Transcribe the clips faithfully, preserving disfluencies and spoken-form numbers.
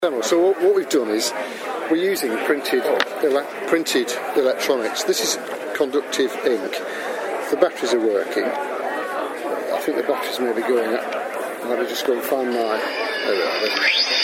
So what, what we've done is we're using printed ele- printed electronics. This is conductive ink. The batteries are working. I think the batteries may be going up. Let me just go and find my... There we are.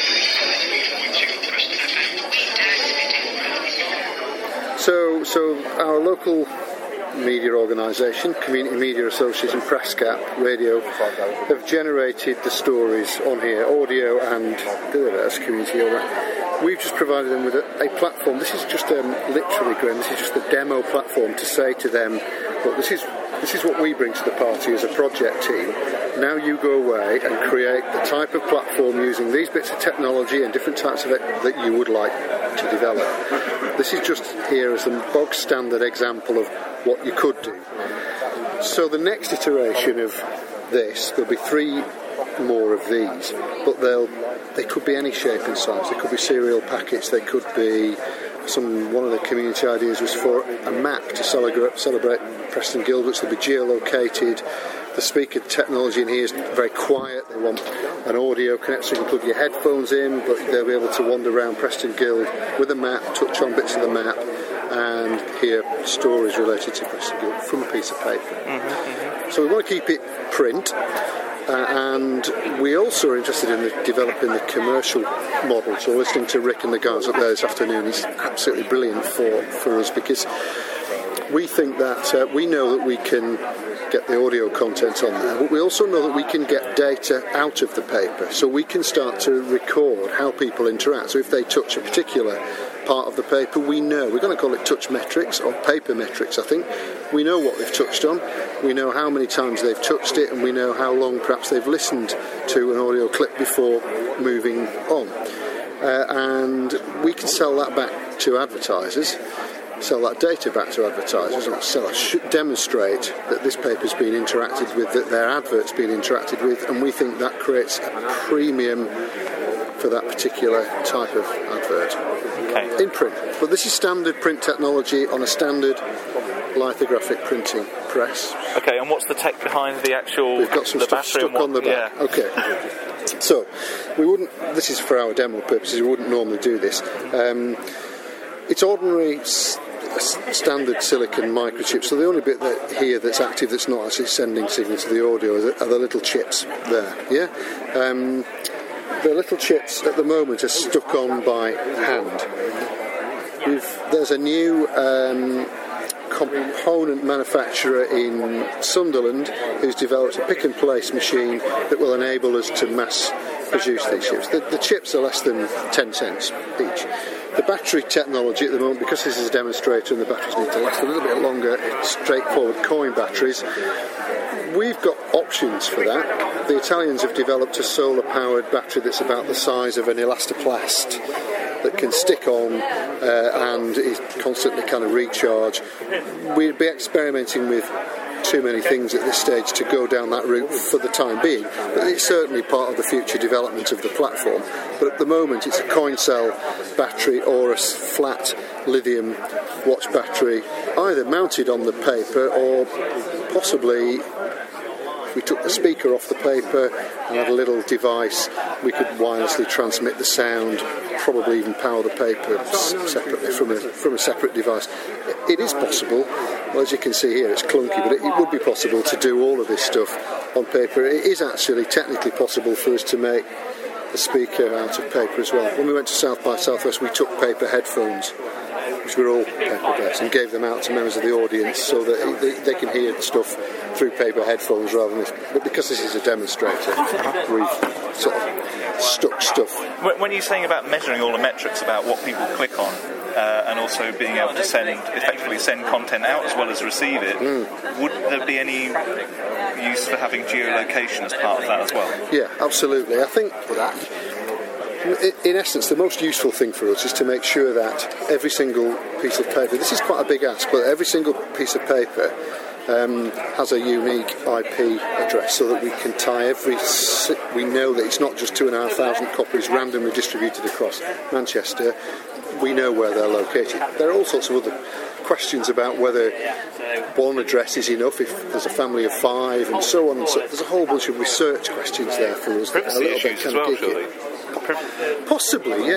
So, so our local media organisation, Community Media Association, Presscap, Radio, have generated the stories on here, audio and that's community audio. We've just provided them with a, a platform. This is just um, literally, Graham, this is just a demo platform to say to them, look, this is this is what we bring to the party as a project team. Now you go away and create the type of platform using these bits of technology and different types of it that you would like to develop. This is just here as a bog standard example of what you could do. So the next iteration of this, there'll be three more of these, but they'll they could be any shape and size. They could be serial packets. They could be some. One of the community ideas was for a map to celebrate, celebrate Preston Guild, which will be geolocated. The speaker technology in here is very quiet. They want an audio connector so you can plug your headphones in, but they'll be able to wander around Preston Guild with a map, touch on bits of the map, and hear stories related to Preston Guild from a piece of paper. Mm-hmm, mm-hmm. So we want to keep it print, uh, and we also are interested in the, developing the commercial model. So listening to Rick and the guys up there this afternoon is absolutely brilliant for, for us, because we think that uh, we know that we can get the audio content on there, but we also know that we can get data out of the paper, so we can start to record how people interact. So if they touch a particular part of the paper, we know, we're going to call it touch metrics or paper metrics, I think. We know what they've touched on, we know how many times they've touched it, and we know how long perhaps they've listened to an audio clip before moving on. Uh, and we can sell that back to advertisers, sell that data back to advertisers, and sell, demonstrate that this paper's been interacted with, that their advert's been interacted with, and we think that creates a premium for that particular type of advert. Okay. In print. But this is standard print technology on a standard lithographic printing press. Okay, and what's the tech behind the actual... We've got some the stuff stuck what, on the back. Yeah. Okay. So, we wouldn't... This is for our demo purposes, we wouldn't normally do this. Um, it's ordinary... S- standard silicon microchips, so the only bit that here that's active that's not actually sending signal to the audio are the, are the little chips there. Yeah, um, the little chips at the moment are stuck on by hand. We've, there's a new um, component manufacturer in Sunderland who's developed a pick and place machine that will enable us to mass produce these chips. The, the chips are less than ten cents each. The battery technology at the moment, because this is a demonstrator and the batteries need to last a little bit longer, it's straightforward coin batteries. We've got options for that. The Italians have developed a solar-powered battery that's about the size of an elastoplast that can stick on uh, and is constantly kind of recharge. We'd be experimenting with too many things at this stage to go down that route for the time being, but it's certainly part of the future development of the platform. But at the moment it's a coin cell battery or a flat lithium watch battery, either mounted on the paper or possibly, if we took the speaker off the paper and had a little device, we could wirelessly transmit the sound, probably even power the paper separately from a, from a separate device. It is possible. Well, as you can see here, it's clunky, but it, it would be possible to do all of this stuff on paper. It is actually technically possible for us to make the speaker out of paper as well. When we went to South by Southwest, we took paper headphones, which were all paper-based, and gave them out to members of the audience so that they, they can hear the stuff through paper headphones rather than this. But because this is a demonstrator, we've sort of stuck stuff. When you're saying about measuring all the metrics about what people click on, uh, and also being able to send, effectively send content out as well as receive it, mm. would there be any use for having geolocation as part of that as well? Yeah, absolutely. I think in essence, the most useful thing for us is to make sure that every single piece of paper, this is quite a big ask, but every single piece of paper um, has a unique I P address so that we can tie every, we know that it's not just two and a half thousand copies randomly distributed across Manchester. We know where they're located. There are all sorts of other questions about whether one address is enough if there's a family of five and so on and so. There's a whole bunch of research questions there for us. Privacy issues as well, surely. privilege? Possibly,